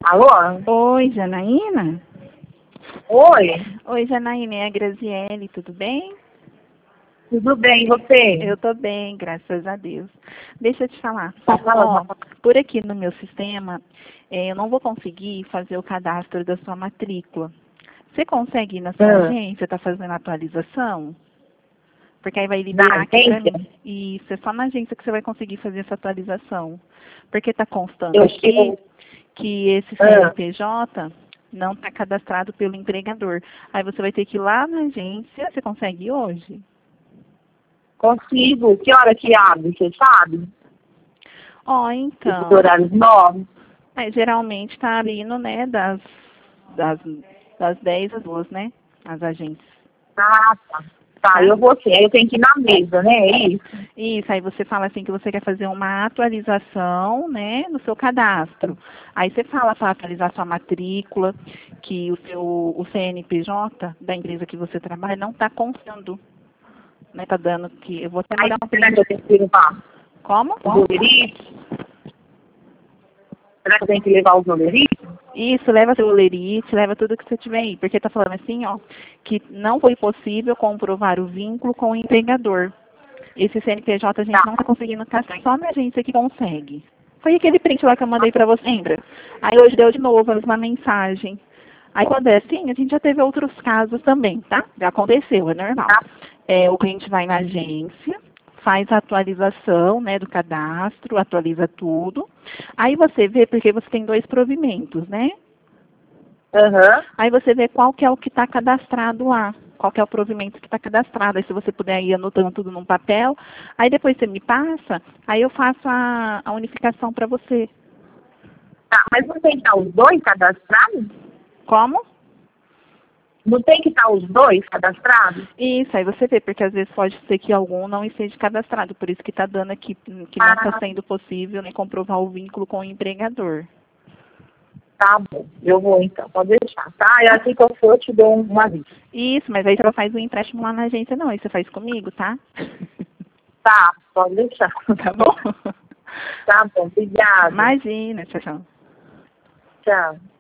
Alô? Oi, Janaína? Oi, Oi, Janaína, é a Graziele, tudo bem? tudo bem, e você? Eu tô bem, graças a Deus. Deixa eu te falar. Fala. Ó, por aqui no meu sistema, eu não vou conseguir fazer o cadastro da sua matrícula. Você consegue ir na sua agência, tá fazendo a atualização? Porque aí vai liberar aqui pra agência? mim. Isso, é só na agência que você vai conseguir fazer essa atualização. Porque tá constando Eu aqui chego. que esse CNPJ não está cadastrado pelo empregador. Aí você vai ter que ir lá na agência. Você consegue ir hoje? Consigo. Que hora que abre, você sabe? Ó, Esses então, horários novos? geralmente está abrindo, né, das, das 10 às 2, né, as agências. Ah, tá. Tá, Tá? eu vou sim. Aí eu tenho que ir na mesa, né? É isso? Isso, aí você fala assim que você quer fazer uma atualização, né, no seu cadastro. Aí você fala para atualizar sua matrícula, que o CNPJ da empresa que você trabalha não está constando, né, tá dando que eu vou até Aí mandar um será que print. eu tenho que levar Como? os oleritos? Será que eu tenho que levar os oleritos? Isso, leva seu olerite, leva tudo que você tiver aí, porque tá falando assim, ó, que não foi possível comprovar o vínculo com o empregador. Esse CNPJ a gente não está conseguindo cadastrar, só na agência que consegue. Foi aquele print lá que eu mandei para você, lembra? Aí hoje deu de novo uma mensagem. Aí quando é assim, a gente já teve outros casos também, tá? Já aconteceu, é normal. O cliente vai na agência, faz a atualização, né, do cadastro, atualiza tudo. Aí você vê, porque você tem 2 provimentos, né? Aham. Aí você vê qual que é o que está cadastrado lá, qual que é o provimento que está cadastrado. Aí se você puder ir anotando tudo num papel, aí depois você me passa, aí eu faço a unificação para você. Tá, mas não tem que estar os dois cadastrados? Como? Não tem que estar os dois cadastrados? Isso, aí você vê, porque às vezes pode ser que algum não esteja cadastrado, por isso que está dando aqui que não está sendo possível nem comprovar o vínculo com o empregador. Tá bom, eu vou então, pode deixar, tá? E assim que eu for, eu te dou um aviso. Isso, mas aí você não faz o empréstimo lá na agência não, aí você faz comigo, tá? Tá, pode deixar. Tá bom? Tá bom, obrigada. Imagina, tchau, tchau. Tchau.